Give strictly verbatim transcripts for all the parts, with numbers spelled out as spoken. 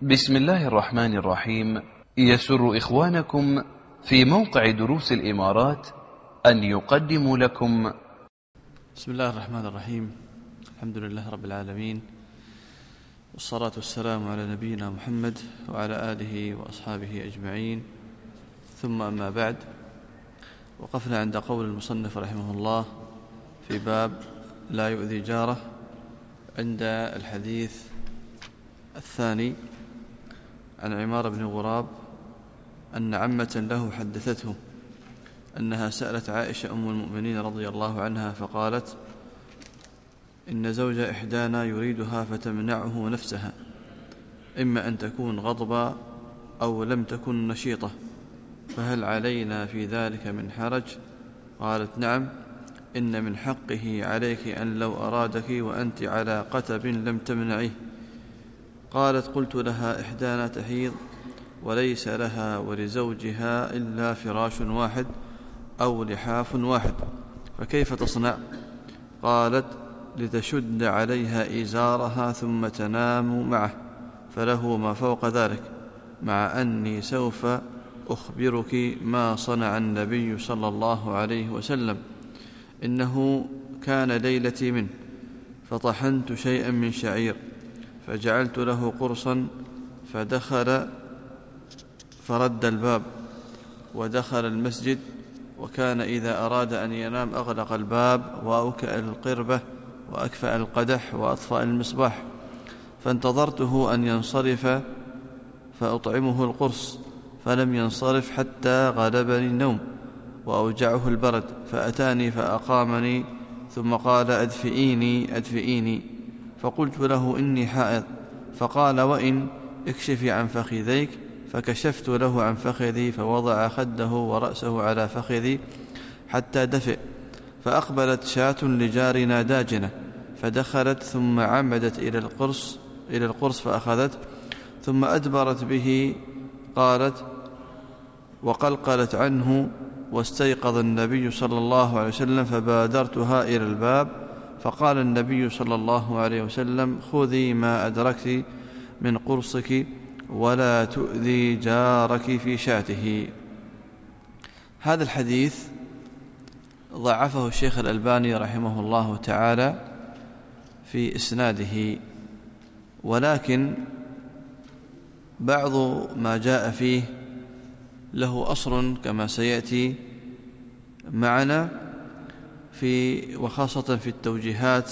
بسم الله الرحمن الرحيم. يسر إخوانكم في موقع دروس الإمارات أن يقدموا لكم بسم الله الرحمن الرحيم. الحمد لله رب العالمين، والصلاة والسلام على نبينا محمد وعلى آله وأصحابه أجمعين، ثم أما بعد. وقفنا عند قول المصنف رحمه الله في باب لا يؤذي جاره، عند الحديث الثاني عن عمار بن غراب أن عمة له حدثته أنها سألت عائشة أم المؤمنين رضي الله عنها فقالت: إن زوج إحدانا يريدها فتمنعه نفسها، إما أن تكون غضبا أو لم تكن نشيطة، فهل علينا في ذلك من حرج؟ قالت: نعم، إن من حقه عليك أن لو أرادك وأنت على قتب لم تمنعيه. قالت: قلت لها: إحدانا تحيض وليس لها ولزوجها إلا فراش واحد أو لحاف واحد، فكيف تصنع؟ قالت: لتشد عليها إزارها ثم تنام معه، فله ما فوق ذلك، مع أني سوف أخبرك ما صنع النبي صلى الله عليه وسلم. إنه كان ليلتي منه، فطحنت شيئا من شعير فجعلت له قرصا، فدخل فرد الباب ودخل المسجد، وكان إذا أراد أن ينام أغلق الباب وأوكأ القربة وأكفأ القدح وأطفأ المصباح، فانتظرته أن ينصرف فأطعمه القرص، فلم ينصرف حتى غلبني النوم وأوجعه البرد، فأتاني فأقامني ثم قال: أدفئيني أدفئيني. فقلت له: إني حائض. فقال: وإن اكشفي عن فخذيك. فكشفت له عن فخذي، فوضع خده ورأسه على فخذي حتى دفئ، فأقبلت شاة لجارنا داجنة فدخلت، ثم عمدت إلى القرص إلى القرص فأخذت، ثم أدبرت به. قالت: وقلقلت عنه، واستيقظ النبي صلى الله عليه وسلم، فبادرتها إلى الباب، فقال النبي صلى الله عليه وسلم: خذي ما أدركت من قرصك ولا تؤذي جارك في شاته. هذا الحديث ضعفه الشيخ الألباني رحمه الله تعالى في إسناده، ولكن بعض ما جاء فيه له أصل كما سيأتي معنا، في وخاصة في التوجيهات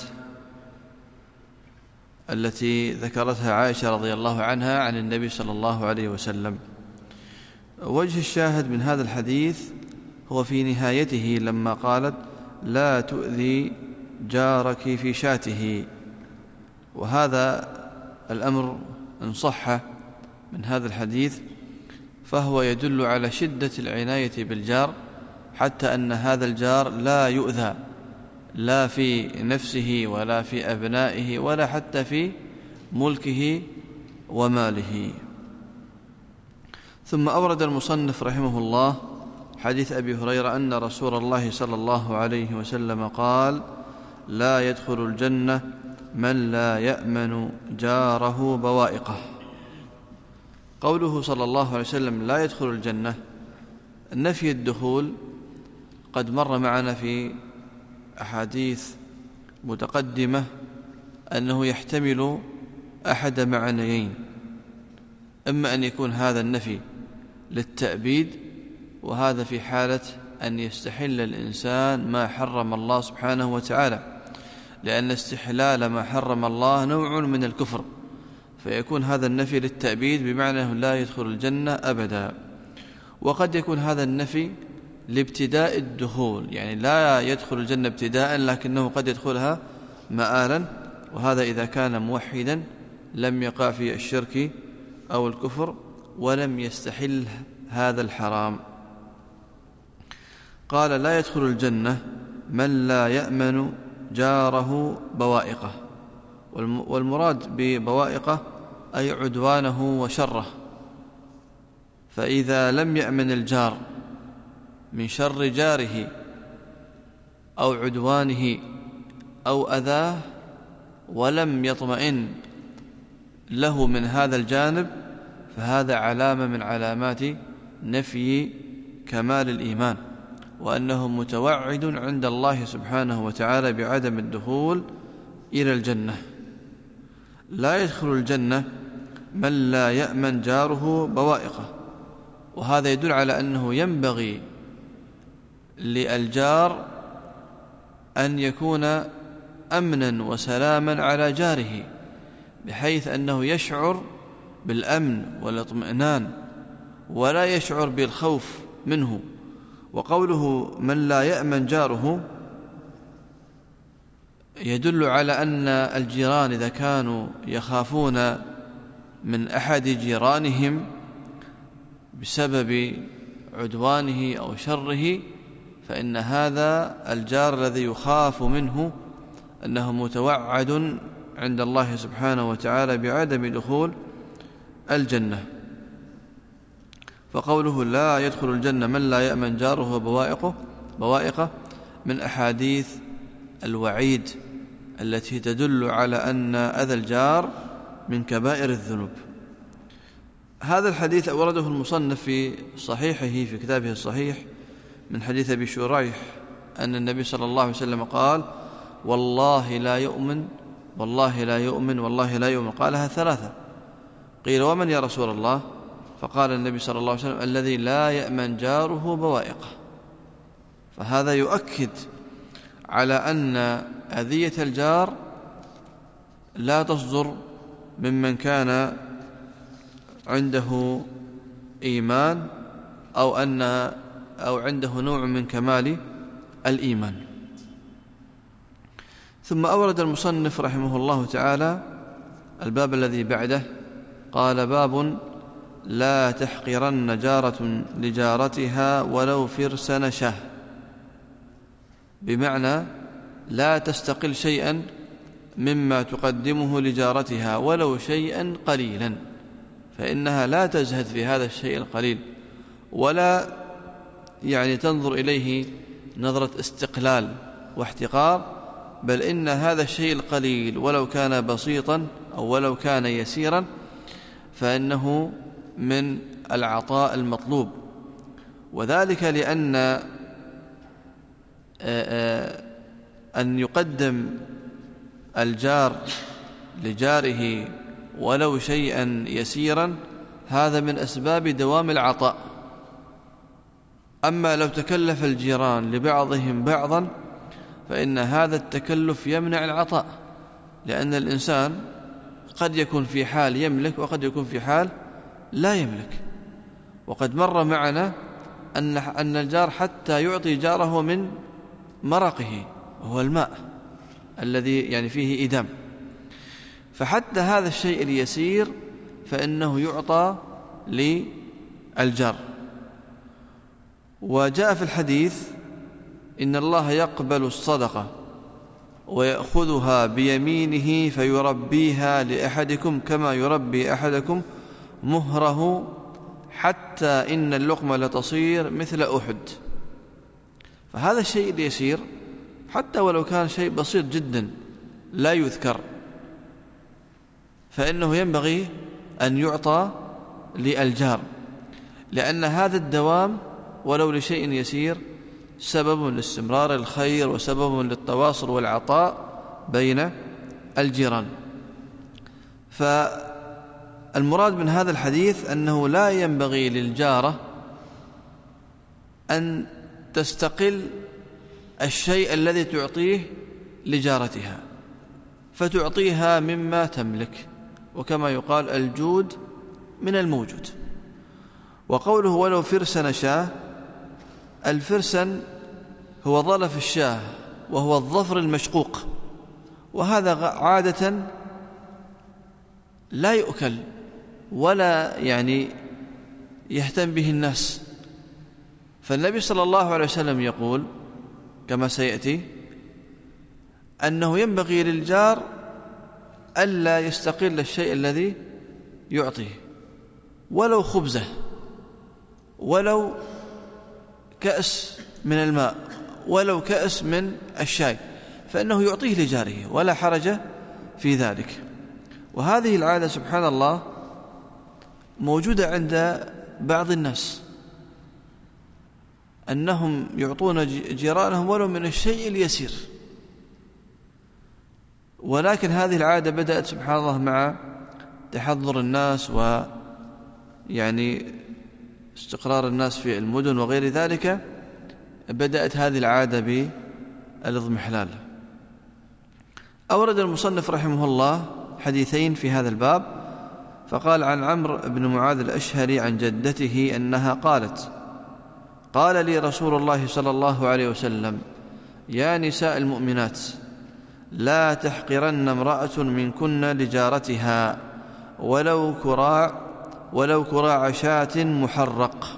التي ذكرتها عائشة رضي الله عنها عن النبي صلى الله عليه وسلم. وجه الشاهد من هذا الحديث هو في نهايته لما قالت: لا تؤذي جارك في شاته. وهذا الأمر إن صح من هذا الحديث فهو يدل على شدة العناية بالجار، حتى أن هذا الجار لا يؤذى لا في نفسه ولا في أبنائه ولا حتى في ملكه وماله. ثم أورد المصنف رحمه الله حديث أبي هريرة أن رسول الله صلى الله عليه وسلم قال: لا يدخل الجنة من لا يأمن جاره بوائقه. قوله صلى الله عليه وسلم لا يدخل الجنة، نفي الدخول قد مر معنا في أحاديث متقدمة أنه يحتمل أحد معنيين: إما أن يكون هذا النفي للتأبيد، وهذا في حالة أن يستحل الإنسان ما حرم الله سبحانه وتعالى، لأن استحلال ما حرم الله نوع من الكفر، فيكون هذا النفي للتأبيد بمعنى لا يدخل الجنة أبدا. وقد يكون هذا النفي لابتداء الدخول، يعني لا يدخل الجنة ابتداء لكنه قد يدخلها مآلا، وهذا إذا كان موحدا لم يقع في الشرك أو الكفر ولم يستحل هذا الحرام. قال: لا يدخل الجنة من لا يأمن جاره بوائقه، والمراد ببوائقه أي عدوانه وشره. فإذا لم يأمن الجار من شر جاره أو عدوانه أو أذاه ولم يطمئن له من هذا الجانب، فهذا علامة من علامات نفي كمال الإيمان، وأنه متوعد عند الله سبحانه وتعالى بعدم الدخول إلى الجنة. لا يدخل الجنة من لا يأمن جاره بوائقه، وهذا يدل على أنه ينبغي للجار أن يكون أمنا وسلاما على جاره، بحيث أنه يشعر بالأمن والاطمئنان ولا يشعر بالخوف منه. وقوله من لا يأمن جاره يدل على أن الجيران إذا كانوا يخافون من أحد جيرانهم بسبب عدوانه أو شره، فإن هذا الجار الذي يخاف منه أنه متوعد عند الله سبحانه وتعالى بعدم دخول الجنة. فقوله لا يدخل الجنة من لا يأمن جاره بوائقه بوائقه من أحاديث الوعيد التي تدل على أن أذى الجار من كبائر الذنوب. هذا الحديث أورده المصنف في صحيحه في كتابه الصحيح من حديث أبي شريح أن النبي صلى الله عليه وسلم قال والله لا يؤمن والله لا يؤمن والله لا يؤمن، قالها ثلاثة. قيل ومن يا رسول الله؟ فقال النبي صلى الله عليه وسلم الذي لا يأمن جاره بوائقه. فهذا يؤكد على أن أذية الجار لا تصدر ممن كان عنده إيمان أو أن أو عنده نوع من كمال الإيمان. ثم أورد المصنف رحمه الله تعالى الباب الذي بعده، قال باب لا تحقرن جارة لجارتها ولو فرس نشاه، بمعنى لا تستقل شيئا مما تقدمه لجارتها ولو شيئا قليلا، فإنها لا تزهد في هذا الشيء القليل ولا يعني تنظر إليه نظرة استقلال واحتقار، بل إن هذا الشيء القليل ولو كان بسيطا أو ولو كان يسيرا فإنه من العطاء المطلوب. وذلك لأن أن يقدم الجار لجاره ولو شيئا يسيرا هذا من أسباب دوام العطاء. أما لو تكلف الجيران لبعضهم بعضا فإن هذا التكلف يمنع العطاء، لأن الإنسان قد يكون في حال يملك وقد يكون في حال لا يملك. وقد مر معنا أن أن الجار حتى يعطي جاره من مرقه وهو الماء الذي يعني فيه إدام، فحتى هذا الشيء اليسير فإنه يعطى للجار. وجاء في الحديث إن الله يقبل الصدقة ويأخذها بيمينه فيربيها لأحدكم كما يربي أحدكم مهره حتى إن اللقمة لتصير مثل أحد. فهذا الشيء اليسير حتى ولو كان شيء بسيط جدا لا يذكر فإنه ينبغي أن يعطى للجار، لأن هذا الدوام ولو لشيء يسير سبب لاستمرار الخير وسبب للتواصل والعطاء بين الجيران. فالمراد من هذا الحديث أنه لا ينبغي للجارة أن تستقل الشيء الذي تعطيه لجارتها فتعطيها مما تملك، وكما يقال الجود من الموجود. وقوله ولو فرسن شاه، الفرسن هو ظلف الشاه وهو الظفر المشقوق، وهذا عادة لا يؤكل ولا يعني يهتم به الناس. فالنبي صلى الله عليه وسلم يقول كما سيأتي أنه ينبغي للجار ألا يستقل الشيء الذي يعطيه ولو خبزة ولو كأس من الماء ولو كأس من الشاي، فإنه يعطيه لجاره ولا حرج في ذلك. وهذه العادة سبحان الله موجودة عند بعض الناس أنهم يعطون جيرانهم ولو من الشيء اليسير، ولكن هذه العادة بدأت سبحان الله مع تحضر الناس ويعني استقرار الناس في المدن وغير ذلك، بدأت هذه العادة بالاضمحلال. أورد المصنف رحمه الله حديثين في هذا الباب، فقال عن عمرو بن معاذ الأشهري عن جدته أنها قالت: قال لي رسول الله صلى الله عليه وسلم: يا نساء المؤمنات، لا تحقرن امرأة منكن لجارتها ولو كراع ولو كراع شاة محرق.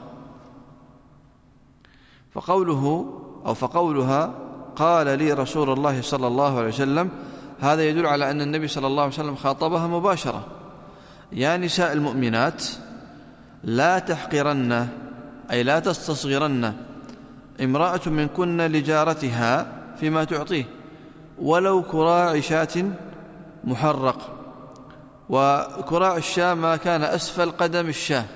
فقوله أو فقولها قال لي رسول الله صلى الله عليه وسلم، هذا يدل على أن النبي صلى الله عليه وسلم خاطبها مباشرة: يا نساء المؤمنات، لا تحقرن أي لا تستصغرن امرأة منكن لجارتها فيما تعطيه ولو كراع شاة محرق. وكراع الشاة ما كان أسفل قدم الشاة،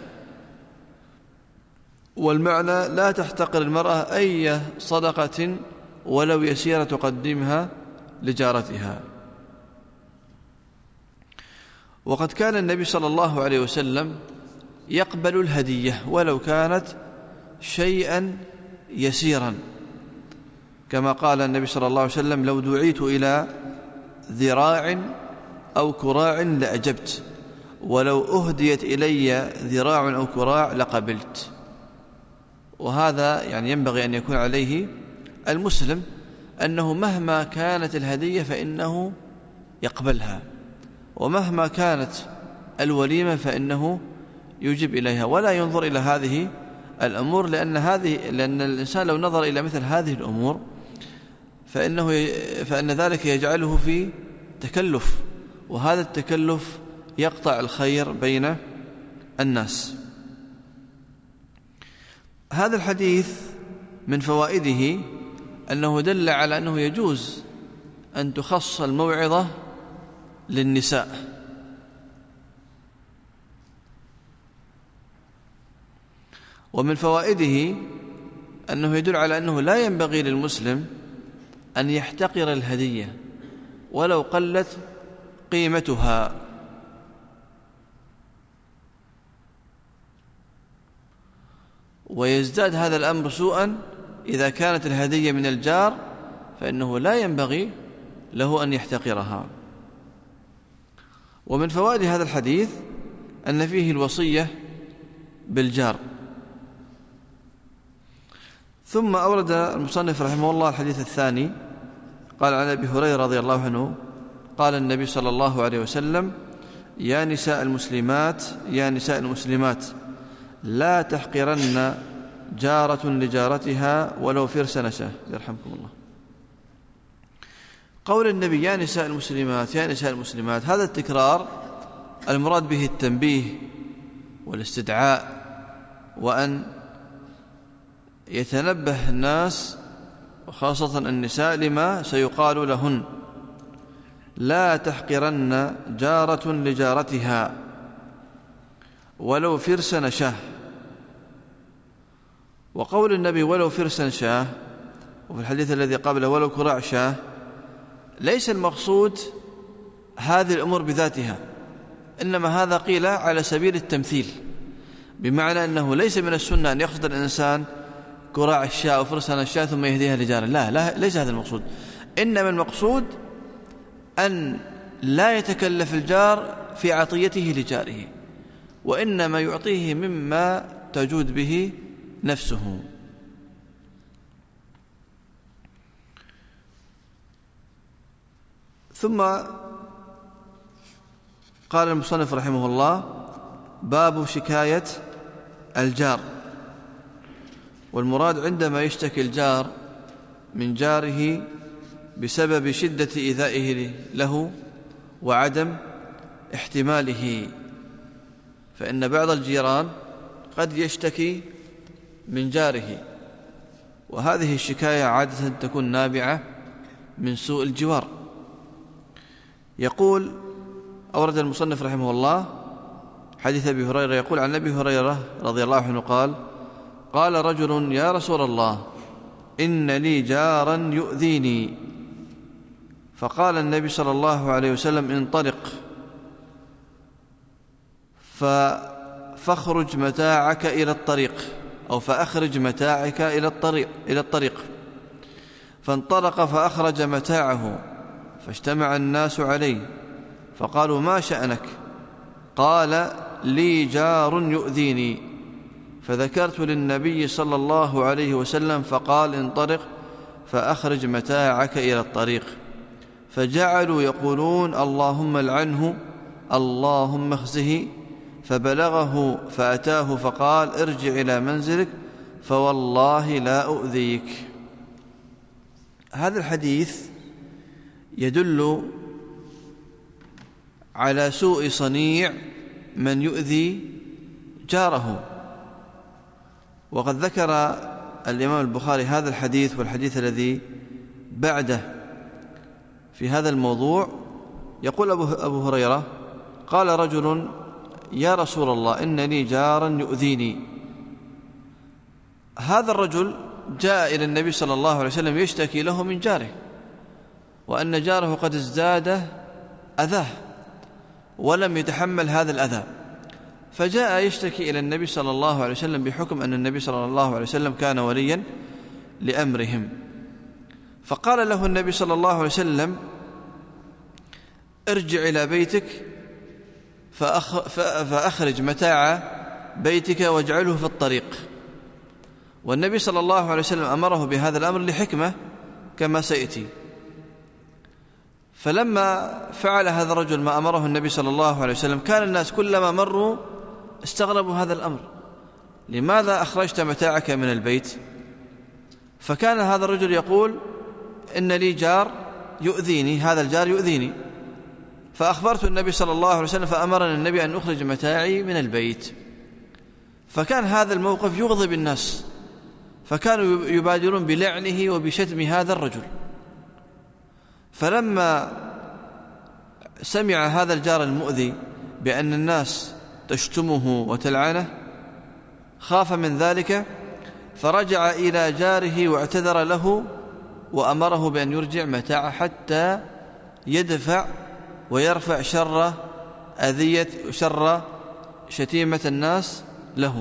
والمعنى لا تحتقر المرأة أي صدقة ولو يسيرة تقدمها لجارتها. وقد كان النبي صلى الله عليه وسلم يقبل الهدية ولو كانت شيئا يسيرا، كما قال النبي صلى الله عليه وسلم: لو دعيت إلى ذراع أو كراع لأجبت، ولو أهديت إلي ذراع أو كراع لقبلت. وهذا يعني ينبغي أن يكون عليه المسلم، أنه مهما كانت الهدية فإنه يقبلها، ومهما كانت الوليمة فإنه يجب إليها، ولا ينظر إلى هذه الأمور، لأن هذه لأن الإنسان لو نظر إلى مثل هذه الأمور فإنه فإن ذلك يجعله في تكلف، وهذا التكلف يقطع الخير بين الناس. هذا الحديث من فوائده أنه دل على أنه يجوز أن تخص الموعظة للنساء، ومن فوائده أنه يدل على أنه لا ينبغي للمسلم أن يحتقر الهدية ولو قلت قيمتها، ويزداد هذا الأمر سوءا إذا كانت الهدية من الجار، فإنه لا ينبغي له أن يحتقرها. ومن فوائد هذا الحديث أن فيه الوصية بالجار. ثم أورد المصنف رحمه الله الحديث الثاني، قال عن أبي هريرة رضي الله عنه قال النبي صلى الله عليه وسلم: يا نساء المسلمات يا نساء المسلمات، لا تحقرن جارة لجارتها ولو فرس نشاه. يرحمكم الله. قول النبي يا نساء المسلمات يا نساء المسلمات، هذا التكرار المراد به التنبيه والاستدعاء، وأن يتنبه الناس وخاصة النساء لما سيقال لهن: لا تحقرن جارة لجارتها ولو فرس نشاه. وقول النبي ولو فرس شاه، وفي الحديث الذي قبله ولو كراع شاه، ليس المقصود هذه الأمور بذاتها، إنما هذا قيل على سبيل التمثيل، بمعنى أنه ليس من السنة أن يقصد الإنسان كراع الشاة أو فرسان الشاة ثم يهديها لجاره، لا, لا ليس هذا المقصود، إنما المقصود أن لا يتكلف الجار في عطيته لجاره، وإنما يعطيه مما تجود به نفسه. ثم قال المصنف رحمه الله: باب شكاية الجار. والمراد عندما يشتكي الجار من جاره بسبب شدة إيذائه له وعدم احتماله، فإن بعض الجيران قد يشتكي من جاره، وهذه الشكاية عادة تكون نابعة من سوء الجوار. يقول أورد المصنف رحمه الله: حديث أبي هريرة يقول عن أبي هريرة رضي الله عنه قال: قال رجل: يا رسول الله، إن لي جارا يؤذيني. فقال النبي صلى الله عليه وسلم: انطلق فاخرج متاعك إلى الطريق، أو فأخرج متاعك إلى الطريق إلى الطريق فانطلق فأخرج متاعه، فاجتمع الناس عليه فقالوا: ما شأنك؟ قال: لي جار يؤذيني. فذكرت للنبي صلى الله عليه وسلم فقال: انطلق فأخرج متاعك إلى الطريق. فجعلوا يقولون: اللهم العنه، اللهم اخزه. فبلغه فأتاه فقال: ارجع إلى منزلك فوالله لا أؤذيك. هذا الحديث يدل على سوء صنيع من يؤذي جاره. وقد ذكر الإمام البخاري هذا الحديث والحديث الذي بعده في هذا الموضوع. يقول أبو هريرة: قال رجل: يا رسول الله، إن لي جارا يؤذيني. هذا الرجل جاء إلى النبي صلى الله عليه وسلم يشتكي له من جاره، وأن جاره قد ازداد أذاه ولم يتحمل هذا الأذى، فجاء يشتكي إلى النبي صلى الله عليه وسلم بحكم أن النبي صلى الله عليه وسلم كان وليا لأمرهم. فقال له النبي صلى الله عليه وسلم: ارجع إلى بيتك فأخرج متاع بيتك واجعله في الطريق. والنبي صلى الله عليه وسلم أمره بهذا الأمر لحكمة كما سيأتي. فلما فعل هذا الرجل ما أمره النبي صلى الله عليه وسلم، كان الناس كلما مروا استغربوا هذا الأمر: لماذا أخرجت متاعك من البيت؟ فكان هذا الرجل يقول: إن لي جار يؤذيني، هذا الجار يؤذيني. فأخبرت النبي صلى الله عليه وسلم فأمرنا النبي أن أخرج متاعي من البيت. فكان هذا الموقف يغضب الناس، فكانوا يبادرون بلعنه وبشتم هذا الرجل. فلما سمع هذا الجار المؤذي بأن الناس تشتمه وتلعنه خاف من ذلك، فرجع إلى جاره واعتذر له وأمره بأن يرجع متاعه حتى يدفع ويرفع شر أذية شر شتيمة الناس له.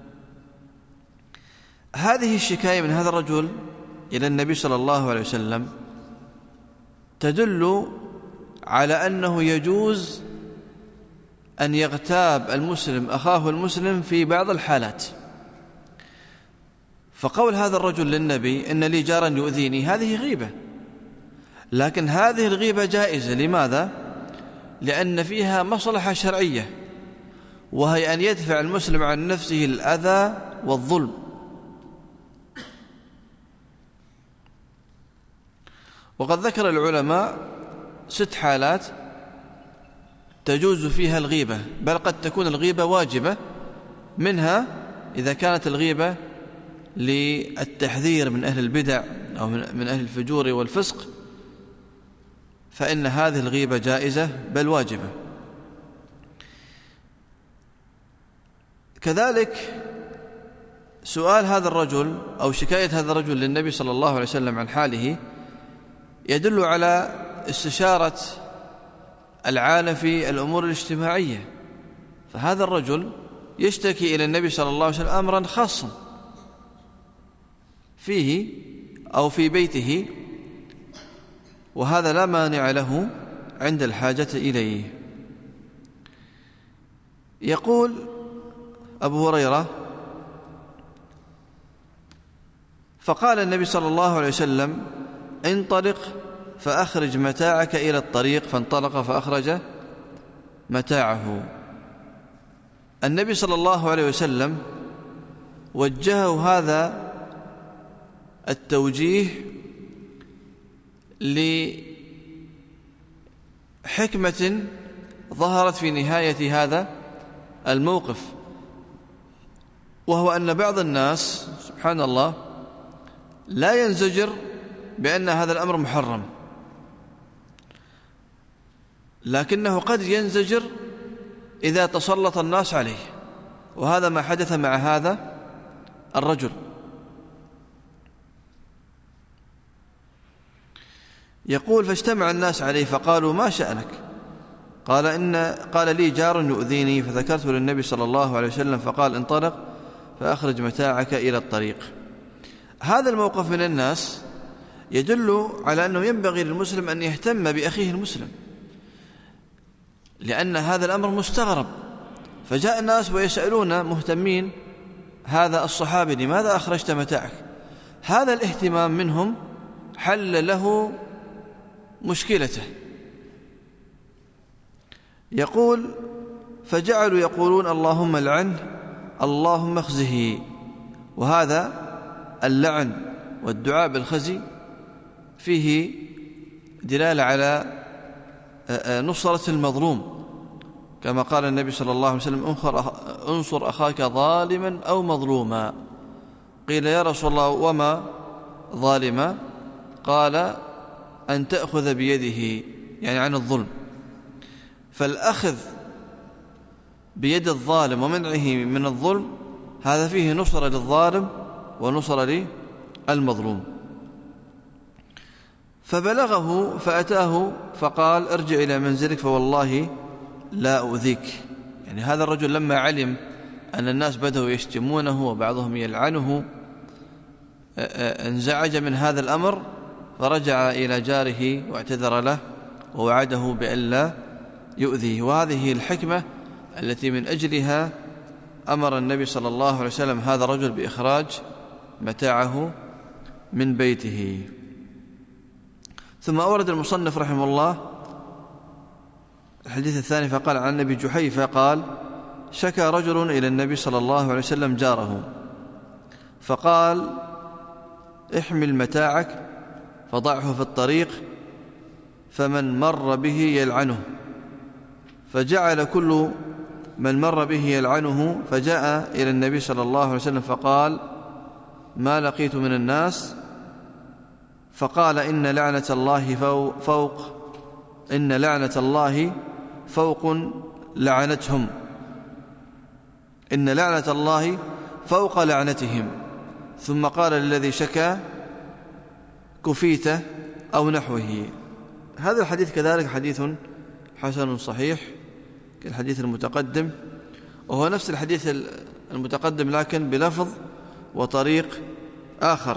هذه الشكاية من هذا الرجل إلى النبي صلى الله عليه وسلم تدل على أنه يجوز أن يغتاب المسلم أخاه المسلم في بعض الحالات. فقول هذا الرجل للنبي: إن لي جارا يؤذيني، هذه غيبة، لكن هذه الغيبة جائزة. لماذا؟ لأن فيها مصلحة شرعية، وهي أن يدفع المسلم عن نفسه الأذى والظلم. وقد ذكر العلماء ست حالات تجوز فيها الغيبة، بل قد تكون الغيبة واجبة. منها إذا كانت الغيبة للتحذير من أهل البدع أو من أهل الفجور والفسق، فإن هذه الغيبة جائزة بل واجبة. كذلك سؤال هذا الرجل أو شكاية هذا الرجل للنبي صلى الله عليه وسلم عن حاله يدل على استشارة العالم في الأمور الاجتماعية. فهذا الرجل يشتكي إلى النبي صلى الله عليه وسلم أمرا خاصا فيه أو في بيته، وهذا لا مانع له عند الحاجة إليه. يقول أبو هريرة: فقال النبي صلى الله عليه وسلم: انطلق فأخرج متاعك إلى الطريق. فانطلق فأخرج متاعه. النبي صلى الله عليه وسلم وجهه هذا التوجيه لحكمة ظهرت في نهاية هذا الموقف، وهو أن بعض الناس سبحان الله لا ينزجر بأن هذا الأمر محرم، لكنه قد ينزجر إذا تسلط الناس عليه، وهذا ما حدث مع هذا الرجل. يقول: فاجتمع الناس عليه فقالوا: ما شأنك؟ قال: إن قال لي جار يؤذيني، فذكرت للنبي صلى الله عليه وسلم فقال: انطلق فأخرج متاعك إلى الطريق. هذا الموقف من الناس يدل على أنه ينبغي للمسلم أن يهتم بأخيه المسلم، لأن هذا الأمر مستغرب. فجاء الناس ويسألون مهتمين هذا الصحابي: لماذا أخرجت متاعك؟ هذا الاهتمام منهم حل له مشكلته. يقول: فجعلوا يقولون: اللهم لعنه، اللهم اخزه. وهذا اللعن والدعاء بالخزي فيه دلالة على نصرة المظلوم، كما قال النبي صلى الله عليه وسلم: انصر أخاك ظالما أو مظلوما. قيل: يا رسول الله وما ظالما؟ قال: أن تأخذ بيده، يعني عن الظلم. فالأخذ بيد الظالم ومنعه من الظلم هذا فيه نصرة للظالم ونصرة للمظلوم. فبلغه فأتاه فقال: ارجع إلى منزلك فوالله لا أؤذيك. يعني هذا الرجل لما علم أن الناس بدأوا يشتمونه وبعضهم يلعنه انزعج من هذا الأمر، فرجع إلى جاره واعتذر له ووعده بألا يؤذيه. وهذه الحكمة التي من أجلها أمر النبي صلى الله عليه وسلم هذا الرجل بإخراج متاعه من بيته. ثم أورد المصنف رحمه الله الحديث الثاني فقال: عن أبي جحيفة قال: شكى رجل إلى النبي صلى الله عليه وسلم جاره، فقال: احمل متاعك فضعه في الطريق فمن مر به يلعنه. فجعل كل من مر به يلعنه، فجاء إلى النبي صلى الله عليه وسلم فقال: ما لقيت من الناس؟ فقال: إن لعنة الله فوق إن لعنة الله فوق لعنتهم إن لعنة الله فوق لعنتهم. ثم قال للذي شكى: كفيت أو نحوه. هذا الحديث كذلك حديث حسن صحيح كالحديث المتقدم، وهو نفس الحديث المتقدم لكن بلفظ وطريق آخر.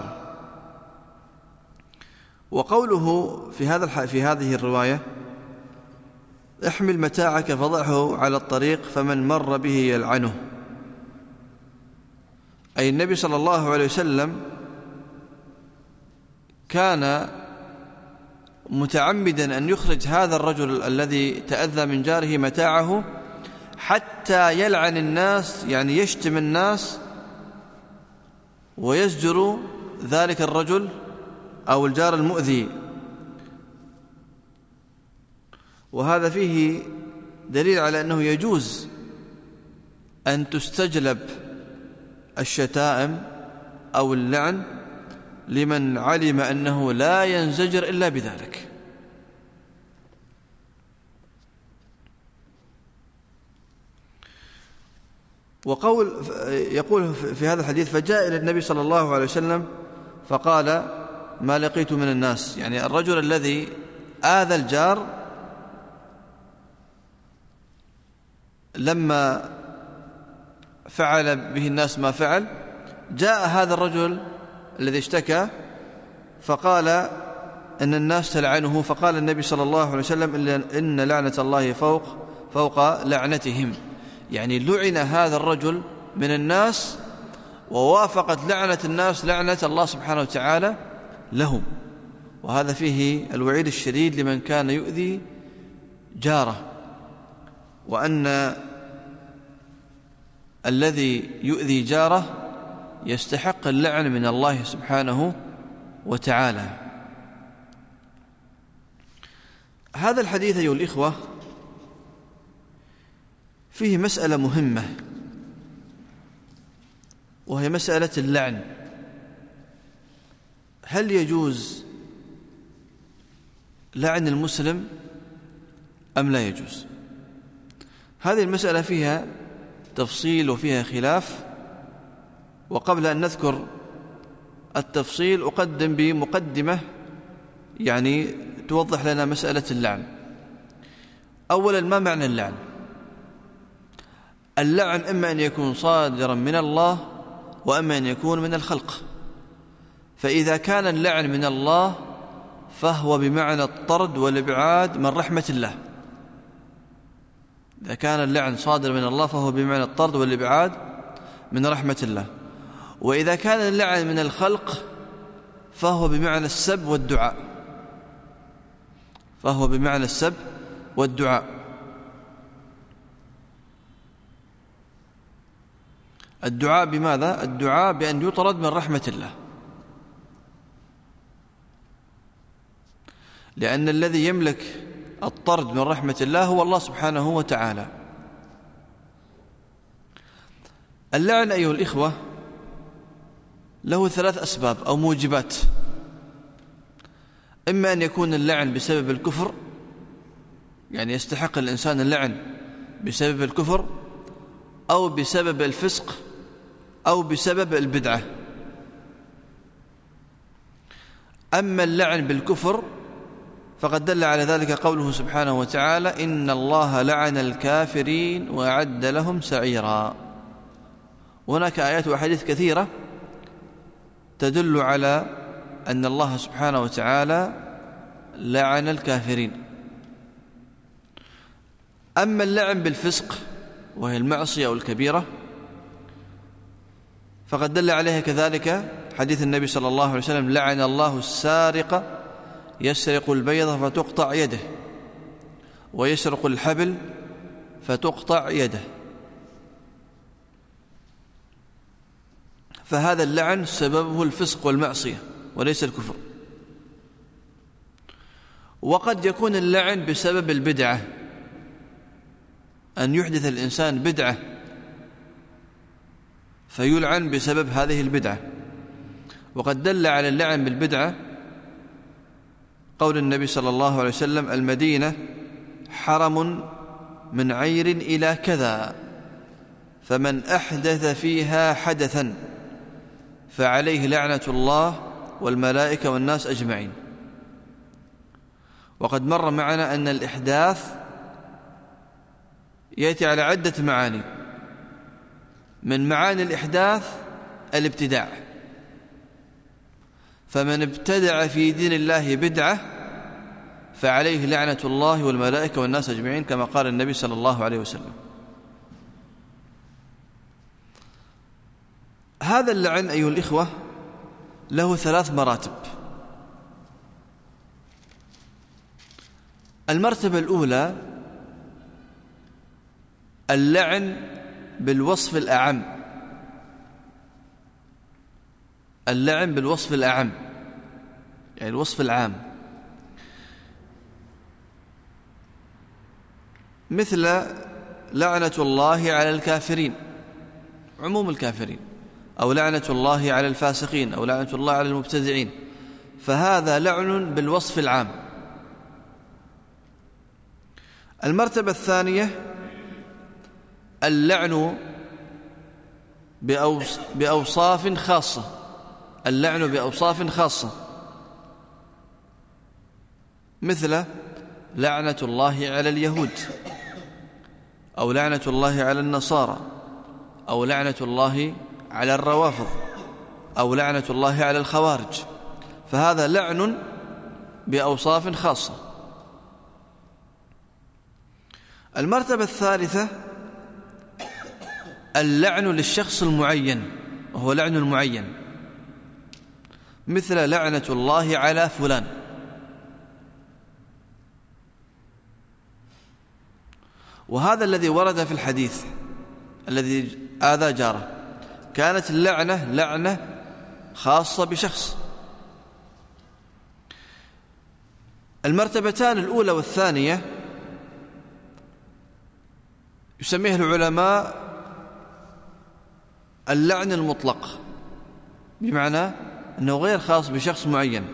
وقوله في هذا في هذه الرواية: احمل متاعك فضعه على الطريق فمن مر به يلعنه، أي النبي صلى الله عليه وسلم كان متعمدا أن يخرج هذا الرجل الذي تأذى من جاره متاعه حتى يلعن الناس، يعني يشتم الناس ويزجر ذلك الرجل أو الجار المؤذي. وهذا فيه دليل على أنه يجوز أن تستجلب الشتائم أو اللعن لمن علم أنه لا ينزجر إلا بذلك. وقول يقول في هذا الحديث: فجاء إلى النبي صلى الله عليه وسلم فقال: ما لقيت من الناس، يعني الرجل الذي آذى الجار لما فعل به الناس ما فعل، جاء هذا الرجل الذي اشتكى فقال إن الناس تلعنه، فقال النبي صلى الله عليه وسلم: إن لعنة الله فوق فوق لعنتهم، يعني لعن هذا الرجل من الناس ووافقت لعنة الناس لعنة الله سبحانه وتعالى لهم. وهذا فيه الوعيد الشديد لمن كان يؤذي جاره، وأن الذي يؤذي جاره يستحق اللعن من الله سبحانه وتعالى. هذا الحديث أيها الإخوة فيه مسألة مهمة، وهي مسألة اللعن. هل يجوز لعن المسلم أم لا يجوز؟ هذه المسألة فيها تفصيل وفيها خلاف، وقبل أن نذكر التفصيل أقدم بمقدمة يعني توضح لنا مسألة اللعن. أولا، ما معنى اللعن؟ اللعن إما أن يكون صادرا من الله وإما أن يكون من الخلق. فإذا كان اللعن من الله فهو بمعنى الطرد والإبعاد من رحمة الله. إذا كان اللعن صادر من الله فهو بمعنى الطرد والإبعاد من رحمة الله. وإذا كان اللعن من الخلق فهو بمعنى السب والدعاء فهو بمعنى السب والدعاء. الدعاء بماذا؟ الدعاء بأن يطرد من رحمة الله، لأن الذي يملك الطرد من رحمة الله هو الله سبحانه وتعالى. اللعن أيها الإخوة له ثلاث أسباب أو موجبات. إما أن يكون اللعن بسبب الكفر، يعني يستحق الإنسان اللعن بسبب الكفر، أو بسبب الفسق، أو بسبب البدعة. أما اللعن بالكفر فقد دل على ذلك قوله سبحانه وتعالى: إن الله لعن الكافرين وأعد لهم سعيرا. هناك آيات وأحاديث كثيرة تدل على أن الله سبحانه وتعالى لعن الكافرين. أما اللعن بالفسق وهي المعصية أو الكبيرة فقد دل عليها كذلك حديث النبي صلى الله عليه وسلم: لعن الله السارق يسرق البيض فتقطع يده، ويسرق الحبل فتقطع يده. فهذا اللعن سببه الفسق والمعصية وليس الكفر. وقد يكون اللعن بسبب البدعة، أن يحدث الإنسان بدعة فيلعن بسبب هذه البدعة. وقد دل على اللعن بالبدعة قول النبي صلى الله عليه وسلم: المدينة حرم من عير إلى كذا، فمن أحدث فيها حدثا فعليه لعنة الله والملائكة والناس أجمعين. وقد مر معنا أن الإحداث يأتي على عدة معاني. من معاني الإحداث الابتداع، فمن ابتدع في دين الله بدعة فعليه لعنة الله والملائكة والناس أجمعين، كما قال النبي صلى الله عليه وسلم. هذا اللعن أيها الإخوة له ثلاث مراتب. المرتبة الأولى اللعن بالوصف الأعم، اللعن بالوصف الأعم يعني الوصف العام، مثل لعنة الله على الكافرين، عموم الكافرين، أو لعنة الله على الفاسقين، أو لعنة الله على المبتدعين. فهذا لعن بالوصف العام. المرتبة الثانية اللعن بأوصاف خاصة، اللعن بأوصاف خاصة، مثل لعنة الله على اليهود، أو لعنة الله على النصارى، أو لعنة الله على الروافض، أو لعنة الله على الخوارج. فهذا لعن بأوصاف خاصة. المرتبة الثالثة اللعن للشخص المعين، وهو لعن المعين، مثل لعنة الله على فلان. وهذا الذي ورد في الحديث الذي آذى جاره، كانت اللعنة لعنة خاصة بشخص. المرتبتان الأولى والثانية يسميه العلماء اللعن المطلق، بمعنى أنه غير خاص بشخص معين،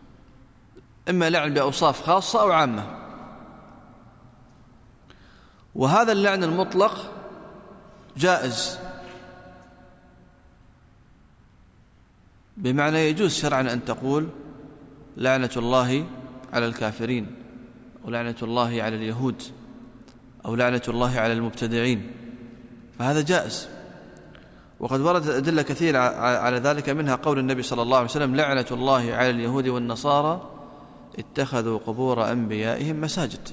إما لعن بأوصاف خاصة أو عامة. وهذا اللعن المطلق جائز، بمعنى يجوز شرعا أن تقول لعنة الله على الكافرين، أو لعنة الله على اليهود، أو لعنة الله على المبتدعين، فهذا جائز. وقد وردت أدلة كثيرة على ذلك، منها قول النبي صلى الله عليه وسلم: لعنة الله على اليهود والنصارى اتخذوا قبور أنبيائهم مساجد.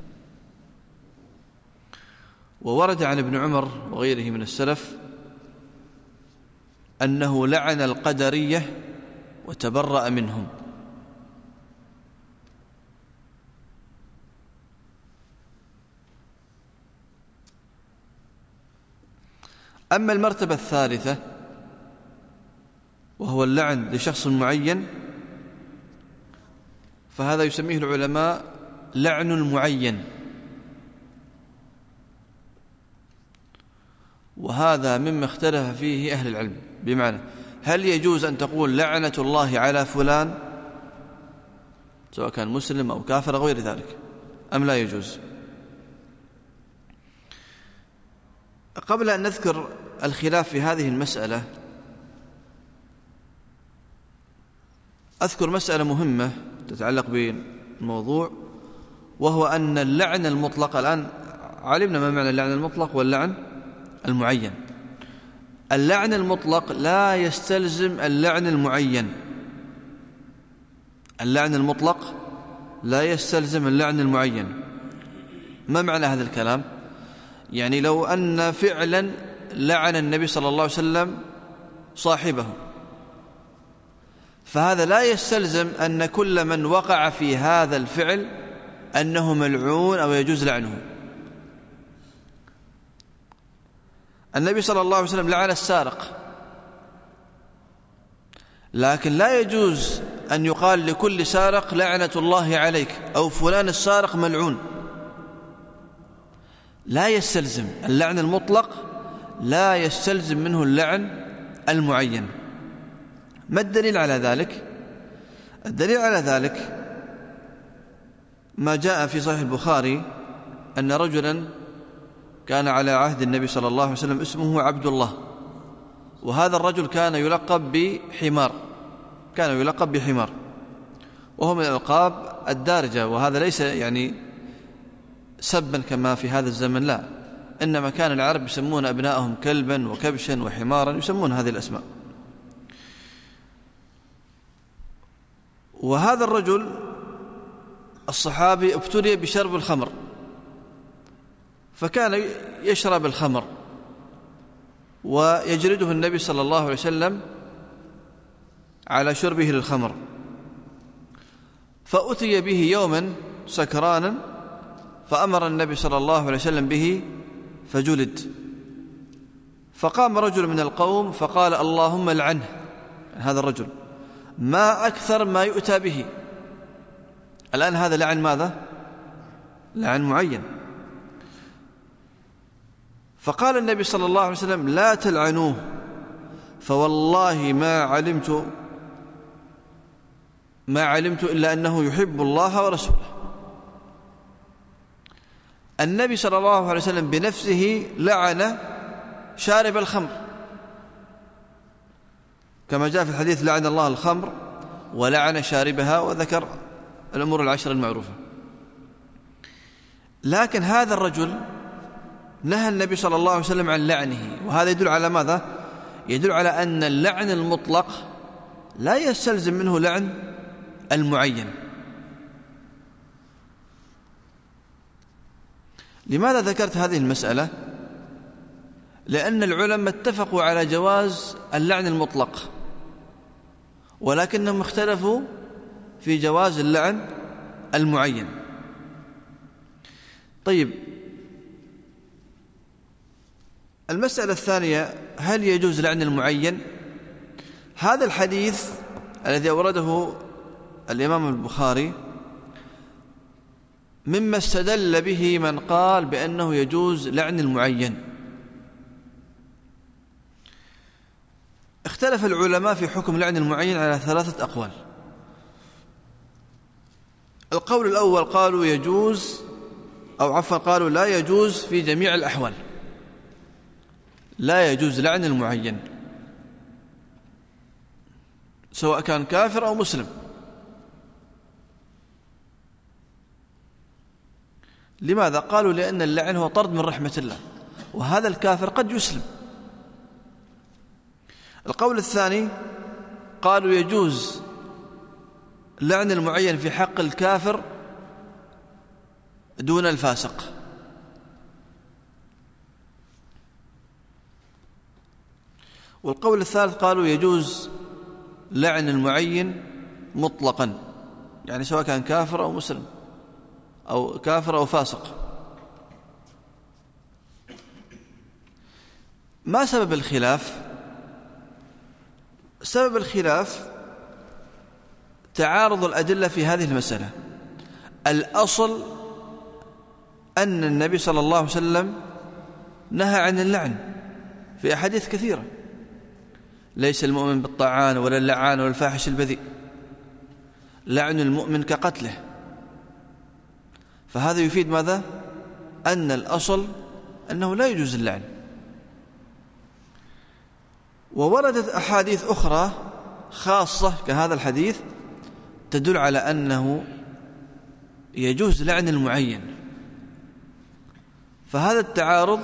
وورد عن ابن عمر وغيره من السلف أنه لعن القدرية وتبرأ منهم. أما المرتبة الثالثة وهو اللعن لشخص معين، فهذا يسميه العلماء لعن المعين، وهذا مما اختلف فيه أهل العلم. بمعنى هل يجوز أن تقول لعنة الله على فلان سواء كان مسلم أو كافر أو غير ذلك، أم لا يجوز؟ قبل أن نذكر الخلاف في هذه المسألة أذكر مسألة مهمة تتعلق بالموضوع، وهو أن اللعن المطلق، الآن علمنا ما معنى اللعن المطلق واللعن المعين. اللعن المطلق لا يستلزم اللعن المعين. اللعن المطلق لا يستلزم اللعن المعين. ما معنى هذا الكلام؟ يعني لو أن فعلا لعن النبي صلى الله عليه وسلم صاحبه، فهذا لا يستلزم أن كل من وقع في هذا الفعل أنه ملعون أو يجوز لعنه. النبي صلى الله عليه وسلم لعن السارق، لكن لا يجوز أن يقال لكل سارق لعنة الله عليك أو فلان السارق ملعون. لا يستلزم اللعن المطلق، لا يستلزم منه اللعن المعين. ما الدليل على ذلك؟ الدليل على ذلك ما جاء في صحيح البخاري أن رجلا كان على عهد النبي صلى الله عليه وسلم اسمه عبد الله، وهذا الرجل كان يلقب بحمار، كان يلقب بحمار، وهو من الألقاب الدارجة، وهذا ليس يعني سبا كما في هذا الزمن، لا، إنما كان العرب يسمون أبنائهم كلبا وكبشا وحمارا، يسمون هذه الأسماء. وهذا الرجل الصحابي ابتلي بشرب الخمر، فكان يشرب الخمر ويجلده النبي صلى الله عليه وسلم على شربه للخمر، فأتي به يوما سكرانا فأمر النبي صلى الله عليه وسلم به فجلد. فقام رجل من القوم فقال: اللهم لعنه، هذا الرجل ما أكثر ما يؤتى به. الآن هذا لعن ماذا؟ لعن معين. فقال النبي صلى الله عليه وسلم: لا تلعنوه، فوالله ما علمت ما علمت إلا أنه يحب الله ورسوله. النبي صلى الله عليه وسلم بنفسه لعن شارب الخمر، كما جاء في الحديث: لعن الله الخمر ولعن شاربها، وذكر الأمور العشر المعروفة. لكن هذا الرجل نهى النبي صلى الله عليه وسلم عن لعنه، وهذا يدل على ماذا؟ يدل على أن اللعن المطلق لا يستلزم منه لعن المعين. لماذا ذكرت هذه المسألة؟ لأن العلماء اتفقوا على جواز اللعن المطلق، ولكنهم اختلفوا في جواز اللعن المعين. طيب، المسألة الثانية: هل يجوز لعن المعين؟ هذا الحديث الذي أورده الإمام البخاري مما استدل به من قال بأنه يجوز لعن المعين. اختلف العلماء في حكم لعن المعين على ثلاثة أقوال. القول الأول قالوا يجوز أو عفوا قالوا لا يجوز في جميع الأحوال، لا يجوز لعن المعين سواء كان كافر أو مسلم. لماذا؟ قالوا لأن اللعن هو طرد من رحمة الله، وهذا الكافر قد يسلم. القول الثاني قالوا يجوز لعن المعين في حق الكافر دون الفاسق. والقول الثالث قالوا يجوز لعن المعين مطلقا، يعني سواء كان كافر أو مسلم أو كافر أو فاسق. ما سبب الخلاف؟ سبب الخلاف تعارض الأدلة في هذه المسألة. الأصل أن النبي صلى الله عليه وسلم نهى عن اللعن في أحاديث كثيرة: ليس المؤمن بالطعان ولا اللعان ولا الفاحش البذيء، لعن المؤمن كقتله. فهذا يفيد ماذا؟ أن الأصل أنه لا يجوز اللعن. ووردت أحاديث أخرى خاصة كهذا الحديث تدل على أنه يجوز لعن المعين. فهذا التعارض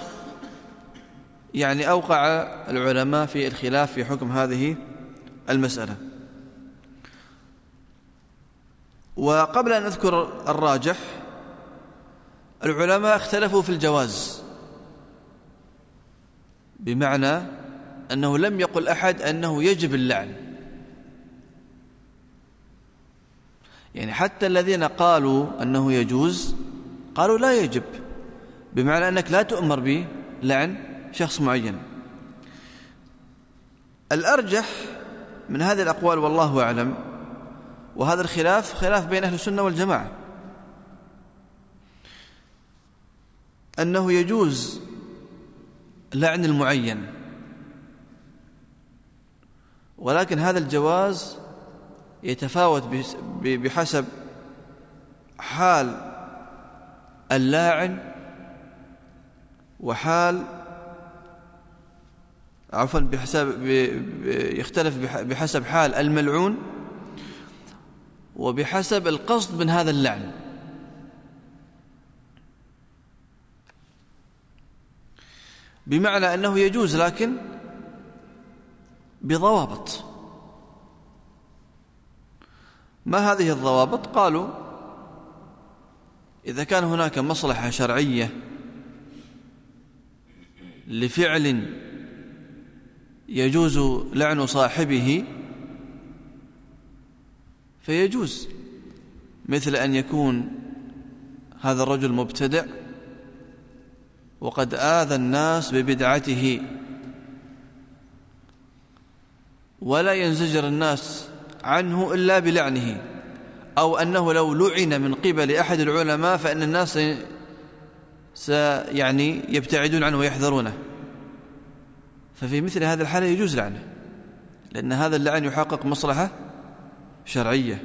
يعني أوقع العلماء في الخلاف في حكم هذه المسألة. وقبل أن أذكر الراجح، العلماء اختلفوا في الجواز، بمعنى أنه لم يقل أحد أنه يجب اللعن. يعني حتى الذين قالوا أنه يجوز قالوا لا يجب، بمعنى أنك لا تؤمر بلعن شخص معين. الأرجح من هذه الأقوال والله أعلم، وهذا الخلاف خلاف بين أهل السنة والجماعة، أنه يجوز لعن المعين، ولكن هذا الجواز يتفاوت بحسب حال اللاعن وحال عفوا بحسب يختلف بحسب حال الملعون وبحسب القصد من هذا اللعن. بمعنى أنه يجوز لكن بضوابط. ما هذه الضوابط؟ قالوا إذا كان هناك مصلحة شرعية لفعل يجوز لعن صاحبه فيجوز، مثل أن يكون هذا الرجل مبتدع وقد آذى الناس ببدعته ولا ينزجر الناس عنه إلا بلعنه، أو أنه لو لعن من قبل أحد العلماء فإن الناس سيعني يبتعدون عنه ويحذرونه. ففي مثل هذا الحالة يجوز لعنه، لأن هذا اللعن يحقق مصلحة شرعية.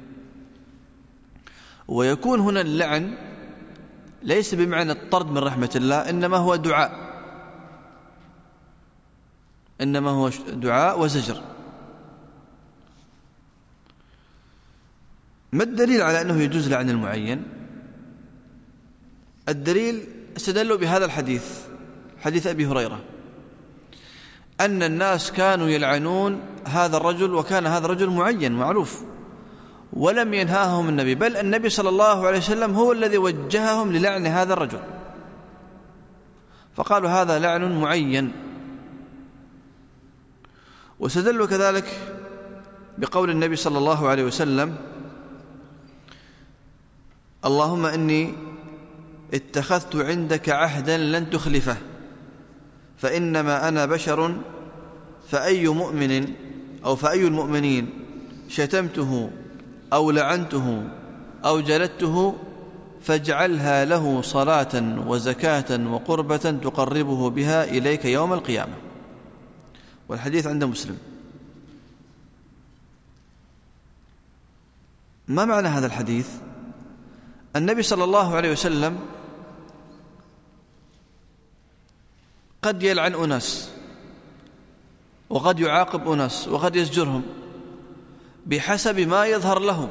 ويكون هنا اللعن ليس بمعنى الطرد من رحمة الله، إنما هو دعاء إنما هو دعاء وزجر. ما الدليل على أنه يجوز لعن المعين؟ الدليل استدلوا بهذا الحديث، حديث أبي هريرة، أن الناس كانوا يلعنون هذا الرجل، وكان هذا الرجل معين معروف، ولم ينهاهم النبي، بل النبي صلى الله عليه وسلم هو الذي وجههم للعن هذا الرجل، فقالوا هذا لعن معين. واستدلوا كذلك بقول النبي صلى الله عليه وسلم: اللهم إني اتخذت عندك عهدا لن تخلفه، فإنما أنا بشر، فأي مؤمن أو فأي المؤمنين شتمته أو لعنته أو جلدته فاجعلها له صلاة وزكاة وقربة تقربه بها إليك يوم القيامة. والحديث عند مسلم. ما معنى هذا الحديث؟ النبي صلى الله عليه وسلم قد يلعن أناس وقد يعاقب أناس وقد يزجرهم بحسب ما يظهر له،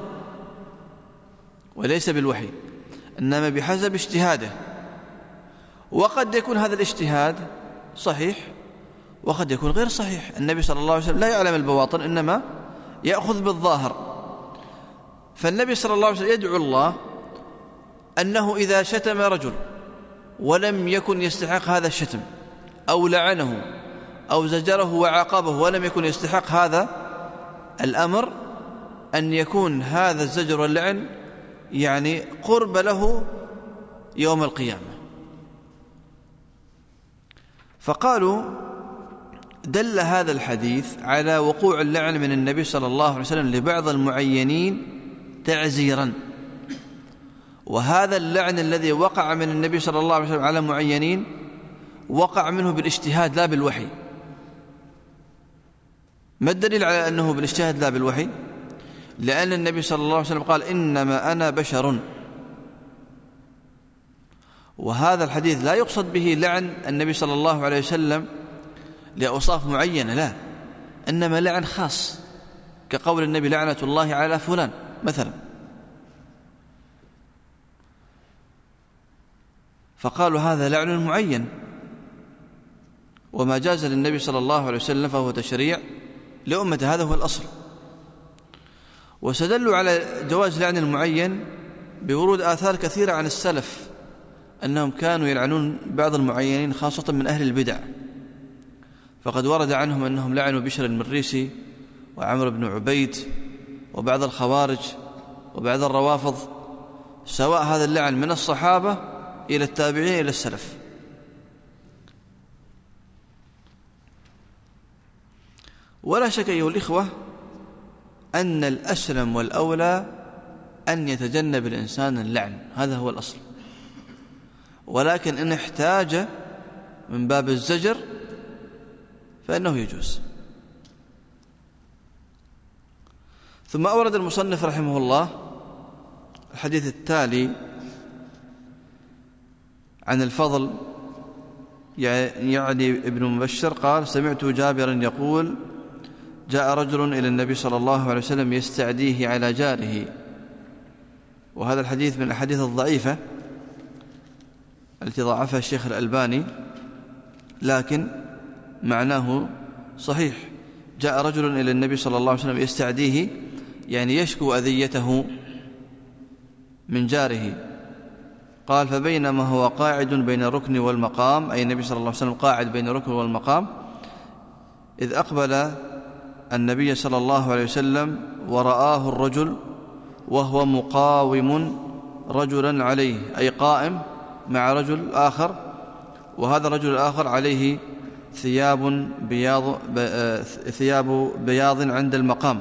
وليس بالوحي، إنما بحسب اجتهاده. وقد يكون هذا الاجتهاد صحيح وقد يكون غير صحيح. النبي صلى الله عليه وسلم لا يعلم البواطن، إنما يأخذ بالظاهر. فالنبي صلى الله عليه وسلم يدعو الله أنه إذا شتم رجل ولم يكن يستحق هذا الشتم، أو لعنه أو زجره وعاقبه ولم يكن يستحق هذا الأمر، أن يكون هذا الزجر واللعن يعني قرب له يوم القيامة. فقالوا دل هذا الحديث على وقوع اللعن من النبي صلى الله عليه وسلم لبعض المعينين تعزيرا، وهذا اللعن الذي وقع من النبي صلى الله عليه وسلم على معينين وقع منه بالاجتهاد لا بالوحي. ما الدليل على أنه بالاجتهاد لا بالوحي؟ لأن النبي صلى الله عليه وسلم قال إنما أنا بشر، وهذا الحديث لا يقصد به لعن النبي صلى الله عليه وسلم لأوصاف معينة، لا، إنما لعن خاص، كقول النبي لعنة الله على فلان مثلا. فقالوا هذا لعن معين، وما جاز للنبي صلى الله عليه وسلم فهو تشريع لأمته، هذا هو الأصل. وسدلوا على جواز لعن المعين بورود آثار كثيرة عن السلف أنهم كانوا يلعنون بعض المعينين خاصة من أهل البدع. فقد ورد عنهم أنهم لعنوا بشر المريسي وعمر بن عبيد وبعض الخوارج وبعض الروافض، سواء هذا اللعن من الصحابة إلى التابعين إلى السلف. ولا شك أيها الإخوة أن الأسلم والأولى أن يتجنب الإنسان اللعن، هذا هو الأصل. ولكن إن احتاج من باب الزجر فإنه يجوز. ثم أورد المصنف رحمه الله الحديث التالي عن الفضل يعني ابن مبشر قال: سمعت جابرا يقول: جاء رجل إلى النبي صلى الله عليه وسلم يستعديه على جاره. وهذا الحديث من الأحاديث الضعيفة التي ضعفها الشيخ الألباني، لكن معناه صحيح. جاء رجل إلى النبي صلى الله عليه وسلم يستعديه يعني يشكو أذيته من جاره. قال: فبينما هو قاعد بين الركن والمقام، أي النبي صلى الله عليه وسلم قاعد بين الركن والمقام، إذ أقبل النبي صلى الله عليه وسلم ورآه الرجل وهو مقاوم رجلا عليه، أي قائم مع رجل آخر، وهذا الرجل الآخر عليه ثياب بياض ثياب بياض عند المقام،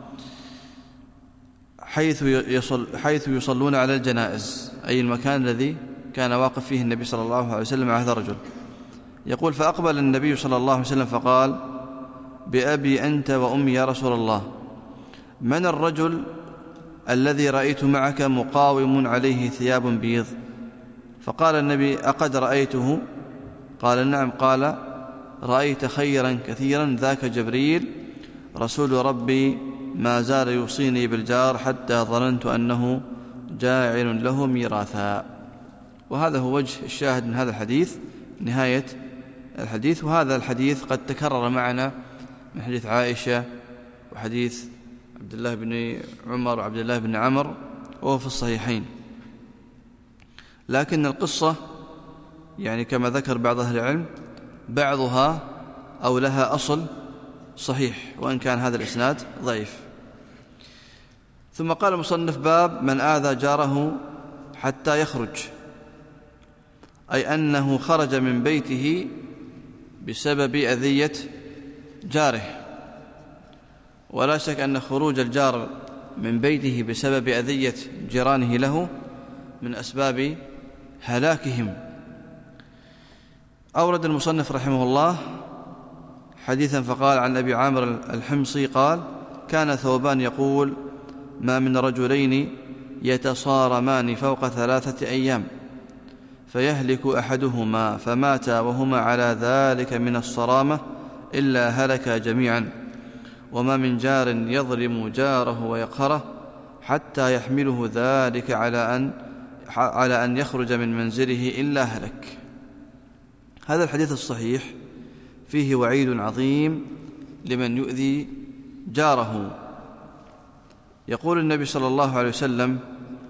حيث يصل حيث يصلون على الجنائز، أي المكان الذي كان واقف فيه النبي صلى الله عليه وسلم مع هذا الرجل. يقول: فأقبل النبي صلى الله عليه وسلم فقال: بأبي أنت وأمي يا رسول الله، من الرجل الذي رأيت معك مقاوم عليه ثياب بيض؟ فقال النبي: أقد رأيته؟ قال: نعم. قال: رأيت خيرا كثيرا، ذاك جبريل رسول ربي ما زال يوصيني بالجار حتى ظننت أنه جاعل له ميراثا. وهذا هو وجه الشاهد من هذا الحديث، نهاية الحديث. وهذا الحديث قد تكرر معنا من حديث عائشة وحديث عبد الله بن عمر وعبد الله بن عمر، وهو في الصحيحين. لكن القصة يعني كما ذكر بعض أهل العلم بعضها أو لها أصل صحيح، وإن كان هذا الإسناد ضعيف. ثم قال المصنف: باب من آذى جاره حتى يخرج، أي أنه خرج من بيته بسبب أذية جاره. ولا شك أن خروج الجار من بيته بسبب أذية جيرانه له من أسباب هلاكهم. أورد المصنف رحمه الله حديثا فقال: عن أبي عامر الحمصي قال: كان ثوبان يقول: ما من رجلين يتصارمان فوق ثلاثة أيام فيهلك أحدهما فمات وهما على ذلك من الصرامة إلا هلكا جميعا. وما من جار يظلم جاره ويقهره حتى يحمله ذلك على أن على أن يخرج من منزله إلا هلك. هذا الحديث الصحيح فيه وعيد عظيم لمن يؤذي جاره. يقول النبي صلى الله عليه وسلم: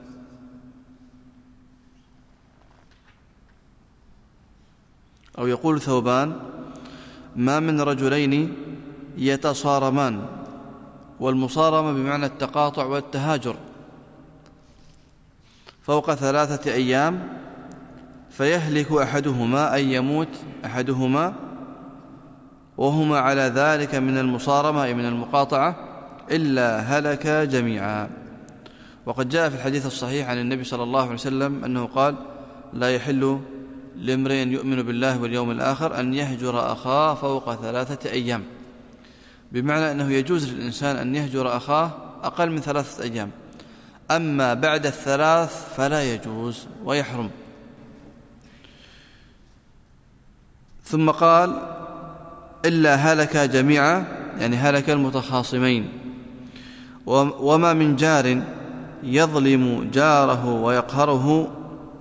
أو يقول ثوبان: ما من رجلين يتصارمان، والمصارمة بمعنى التقاطع والتهاجر، فوق ثلاثة أيام فيهلك أحدهما أي يموت أحدهما وهما على ذلك من المصارمة أي من المقاطعة إلا هلك جميعا. وقد جاء في الحديث الصحيح عن النبي صلى الله عليه وسلم أنه قال: لا يحل لامرئ يؤمن بالله واليوم الآخر أن يهجر أخاه فوق ثلاثة أيام، بمعنى أنه يجوز للإنسان أن يهجر أخاه أقل من ثلاثة أيام، أما بعد الثلاث فلا يجوز ويحرم. ثم قال: إلا هلك جميعا، يعني هلك المتخاصمين. وما من جار يظلم جاره ويقهره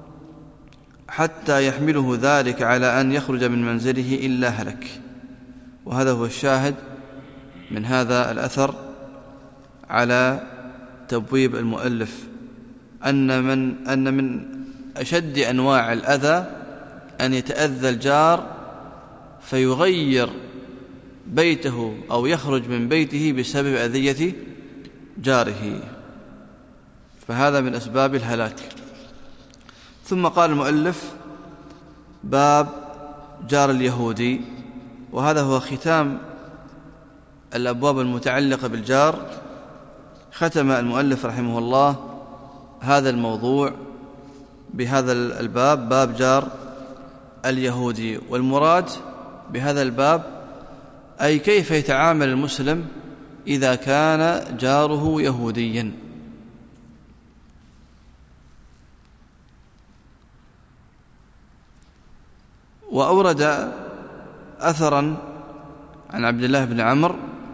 حتى يحمله ذلك على أن يخرج من منزله إلا هلك. وهذا هو الشاهد من هذا الأثر على تبويب المؤلف، أن من أن من أشد أنواع الأذى أن يتأذى الجار فيغير بيته أو يخرج من بيته بسبب أذية جاره، فهذا من أسباب الهلاك. ثم قال المؤلف: باب جار اليهودي. وهذا هو ختام الأبواب المتعلقة بالجار. ختم المؤلف رحمه الله هذا الموضوع بهذا الباب، باب جار اليهودي. والمراد بهذا الباب أي كيف يتعامل المسلم إذا كان جاره يهوديا. وأورد أثرا عن عبد الله بن عمرو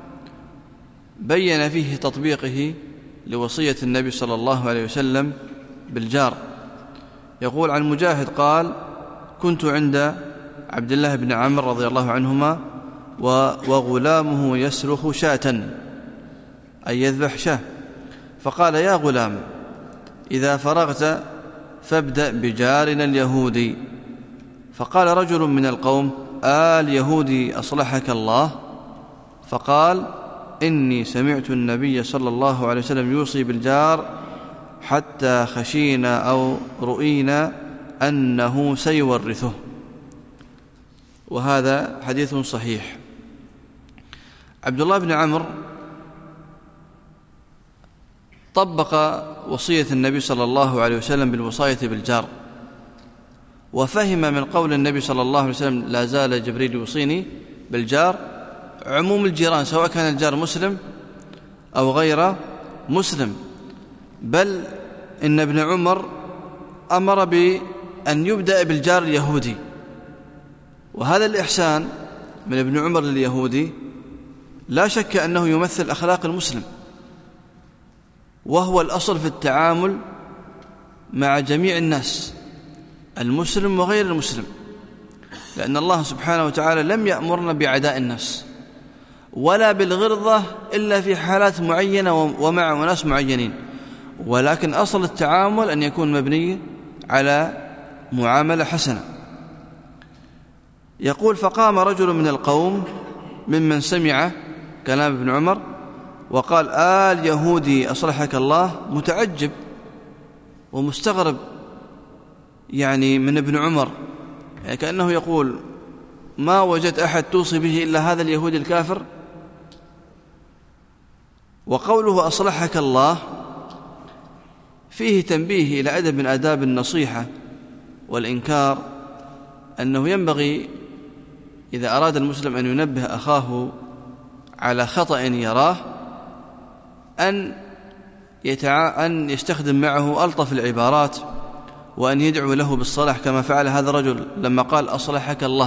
بين فيه تطبيقه لوصية النبي صلى الله عليه وسلم بالجار. يقول عن مجاهد قال: كنت عند عبد الله بن عمرو رضي الله عنهما وغلامه يسلخ شاة، أي يذبح شاة، فقال: يا غلام إذا فرغت فابدأ بجارنا اليهودي. فقال رجل من القوم: آل يهودي أصلحك الله؟ فقال: إني سمعت النبي صلى الله عليه وسلم يوصي بالجار حتى خشينا أو رؤينا أنه سيورثه. وهذا حديث صحيح. عبد الله بن عمرو طبق وصية النبي صلى الله عليه وسلم بالوصاية بالجار، وفهم من قول النبي صلى الله عليه وسلم: لا زال جبريل يوصيني بالجار، عموم الجيران سواء كان الجار مسلم أو غير مسلم. بل إن ابن عمر أمر بأن يبدأ بالجار اليهودي، وهذا الإحسان من ابن عمر لليهودي لا شك أنه يمثل أخلاق المسلم، وهو الأصل في التعامل مع جميع الناس، المسلم وغير المسلم، لأن الله سبحانه وتعالى لم يأمرنا بعداء الناس ولا بالغرضة إلا في حالات معينة ومع ناس معينين، ولكن أصل التعامل أن يكون مبني على معاملة حسنة. يقول: فقام رجل من القوم ممن سمع كلام ابن عمر وقال: آل يهودي أصلحك الله، متعجب ومستغرب يعني من ابن عمر، يعني كأنه يقول: ما وجدت أحد توصي به إلا هذا اليهودي الكافر. وقوله أصلحك الله فيه تنبيه إلى أدب من آداب النصيحة والإنكار، أنه ينبغي إذا أراد المسلم أن ينبه أخاه على خطأ يراه أن يتع... أن يستخدم معه ألطف العبارات، وأن يدعو له بالصلاح كما فعل هذا الرجل لما قال أصلحك الله.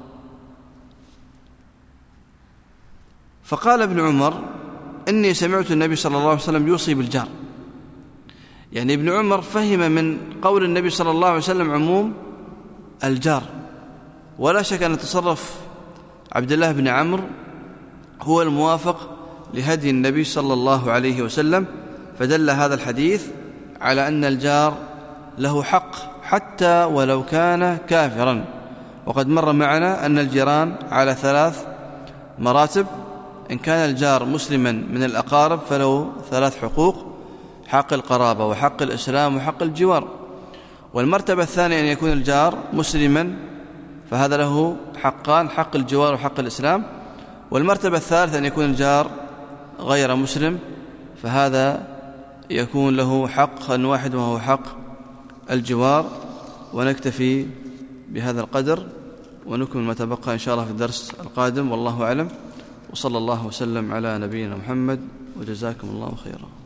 فقال ابن عمر: إني سمعت النبي صلى الله عليه وسلم يوصي بالجار. يعني ابن عمر فهم من قول النبي صلى الله عليه وسلم عموم الجار، ولا شك أن تصرف عبد الله بن عمرو هو الموافق لهدي النبي صلى الله عليه وسلم، فدل هذا الحديث على أن الجار له حق حتى ولو كان كافرا. وقد مر معنا أن الجيران على ثلاث مراتب: إن كان الجار مسلما من الأقارب فله ثلاث حقوق: حق القرابة وحق الإسلام وحق الجوار. والمرتبة الثانية أن يكون الجار مسلما، فهذا له حقان: حق الجوار وحق الإسلام. والمرتبة الثالثة أن يكون الجار غير مسلم، فهذا يكون له حقا واحد وهو حق الجوار. ونكتفي بهذا القدر ونكمل ما تبقى إن شاء الله في الدرس القادم، والله أعلم، وصلى الله وسلم على نبينا محمد، وجزاكم الله خيرا.